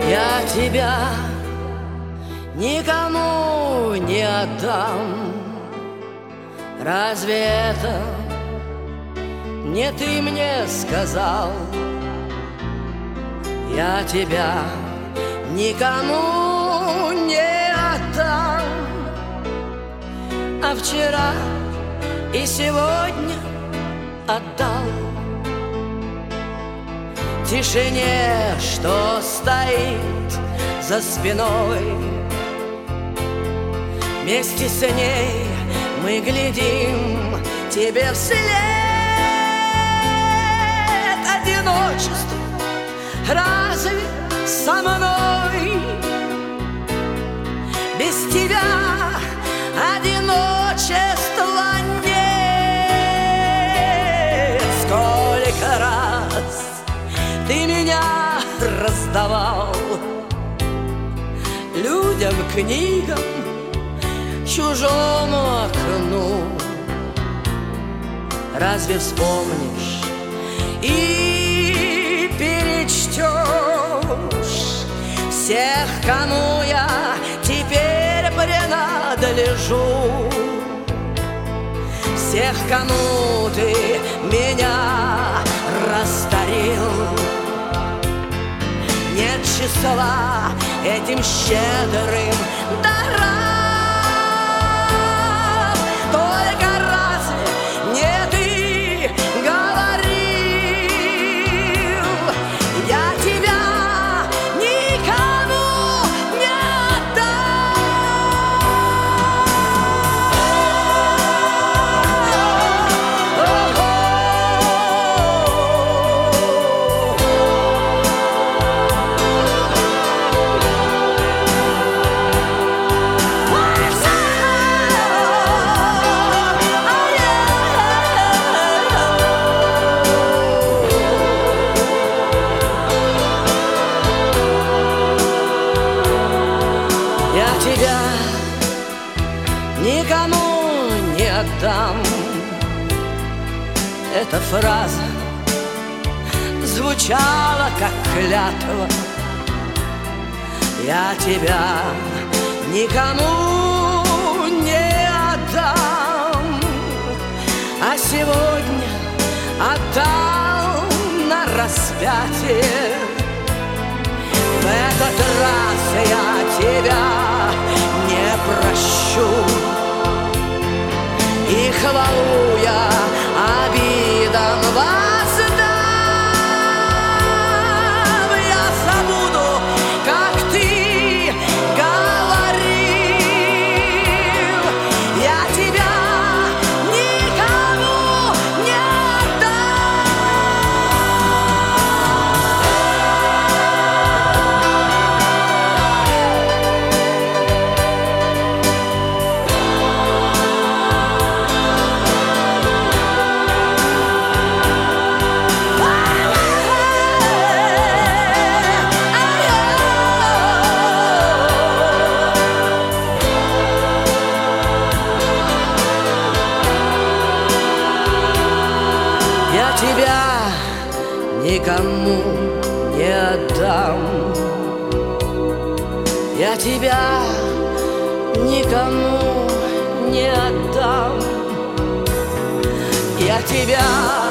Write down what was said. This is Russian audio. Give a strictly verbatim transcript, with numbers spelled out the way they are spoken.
Я тебя никому не отдам. Разве это не ты мне сказал? Я тебя никому не отдам. А вчера и сегодня отдал тишине, что стоит за спиной. Вместе с ней мы глядим тебе вслед. Одиночество разве со мной? Без тебя одиночества нет. Сколько раз ты меня раздавал людям, книгам, чужому окну. Разве вспомнишь и перечтешь всех, кому я теперь принадлежу? Всех, кому ты меня растворил. Нет числа этим щедрым дарам. Только разве не ты говорил? Я тебя никому не тебя никому не отдам. Эта фраза звучала как клятва. Я тебя никому не отдам. А сегодня отдал на распятие. В этот раз я тебя не прощу, и хвалу я обидам воздам. Я забуду, как ты говорил. Я тебя никому не Я тебя никому не отдам. Я тебя никому не отдам. Я тебя